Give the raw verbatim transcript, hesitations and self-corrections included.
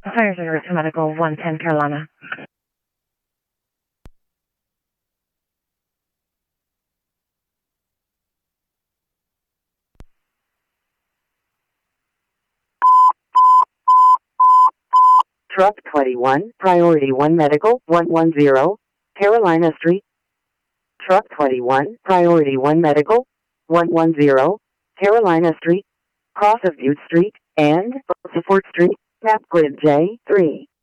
Fire service to medical one ten Carolina. Truck twenty-one, Priority one Medical, one one zero, Carolina Street. Truck twenty-one, Priority one Medical, one one zero, Carolina Street, cross of Butte Street, and Support Street, map grid J three.